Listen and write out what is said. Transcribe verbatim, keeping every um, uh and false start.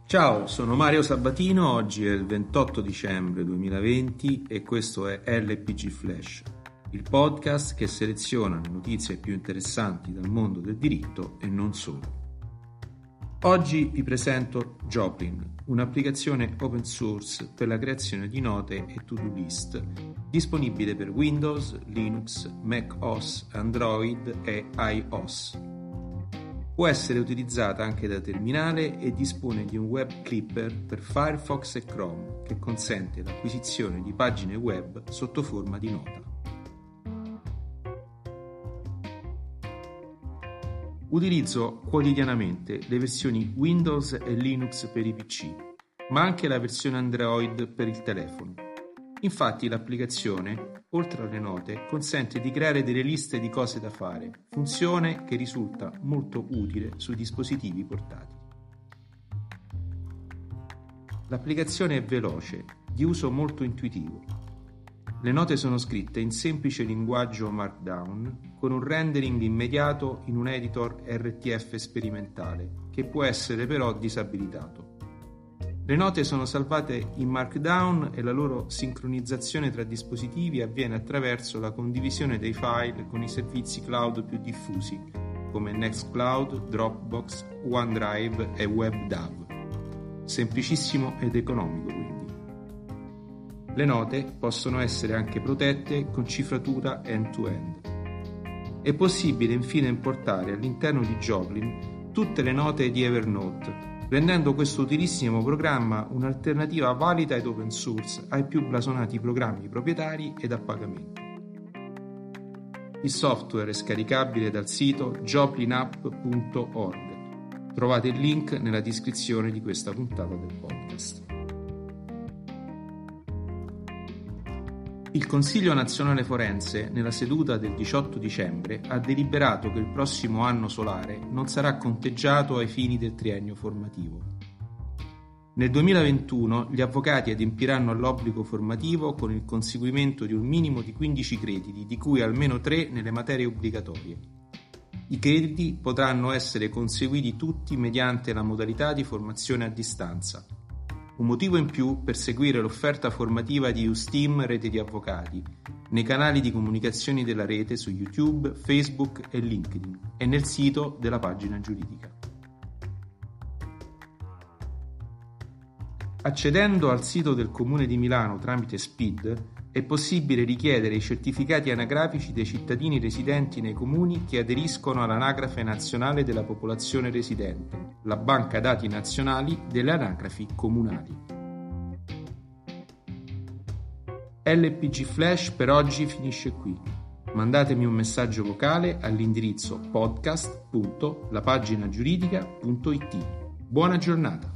Ciao, sono Mario Sabatino, oggi è il ventotto dicembre duemilaventi e questo è L P G Flash, il podcast che seleziona le notizie più interessanti dal mondo del diritto e non solo. Oggi vi presento Joplin, un'applicazione open source per la creazione di note e to-do list, disponibile per Windows, Linux, macOS, Android e iOS. Può essere utilizzata anche da terminale e dispone di un web clipper per Firefox e Chrome che consente l'acquisizione di pagine web sotto forma di nota. Utilizzo quotidianamente le versioni Windows e Linux per i P C, ma anche la versione Android per il telefono. Infatti l'applicazione, oltre alle note, consente di creare delle liste di cose da fare, funzione che risulta molto utile sui dispositivi portatili. L'applicazione è veloce, di uso molto intuitivo. Le note sono scritte in semplice linguaggio Markdown, con un rendering immediato in un editor R T F sperimentale, che può essere però disabilitato. Le note sono salvate in Markdown e la loro sincronizzazione tra dispositivi avviene attraverso la condivisione dei file con i servizi cloud più diffusi, come Nextcloud, Dropbox, OneDrive e WebDAV. Semplicissimo ed economico, quindi. Le note possono essere anche protette con cifratura end-to-end. È possibile infine importare all'interno di Joplin tutte le note di Evernote, rendendo questo utilissimo programma un'alternativa valida ed open source ai più blasonati programmi proprietari ed a pagamento. Il software è scaricabile dal sito joplinapp punto org. Trovate il link nella descrizione di questa puntata del podcast. Il Consiglio Nazionale Forense, nella seduta del diciotto dicembre, ha deliberato che il prossimo anno solare non sarà conteggiato ai fini del triennio formativo. Nel duemilaventuno gli avvocati adempiranno all'obbligo formativo con il conseguimento di un minimo di quindici crediti, di cui almeno tre nelle materie obbligatorie. I crediti potranno essere conseguiti tutti mediante la modalità di formazione a distanza. Un motivo in più per seguire l'offerta formativa di USteam Rete di Avvocati, nei canali di comunicazione della rete su YouTube, Facebook e LinkedIn e nel sito della pagina giuridica. Accedendo al sito del Comune di Milano tramite S P I D è possibile richiedere i certificati anagrafici dei cittadini residenti nei comuni che aderiscono all'Anagrafe Nazionale della Popolazione Residente, la banca dati nazionali delle anagrafi comunali. L P G Flash per oggi finisce qui. Mandatemi un messaggio vocale all'indirizzo podcast punto lapaginagiuridica punto it. Buona giornata!